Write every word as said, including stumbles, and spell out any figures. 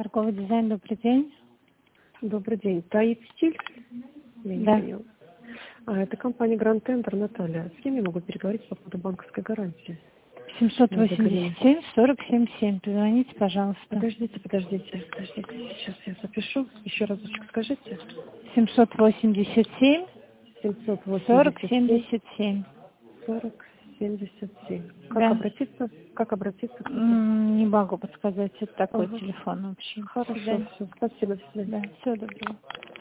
Торговый дизайн, добрый день. Добрый день. Таит стиль? Я не Да. поняла. А, это компания Grand Tender, Наталья. С кем я могу переговорить по поводу банковской гарантии? семьсот восемьдесят семь сорок семь семь. Позвоните, пожалуйста. Подождите, подождите, подождите. Сейчас я запишу. Еще разочек скажите. семьсот восемьдесят семь семьсот сорок восемьдесят семь семьдесят семь. сорок семьдесят семь. Как Да. обратиться? Как обратиться к тебе? М, Не могу подсказать, это такой Ага. телефон, в общем. До Хорошо, свидания. все. Спасибо, до свидания. Да, всего доброго.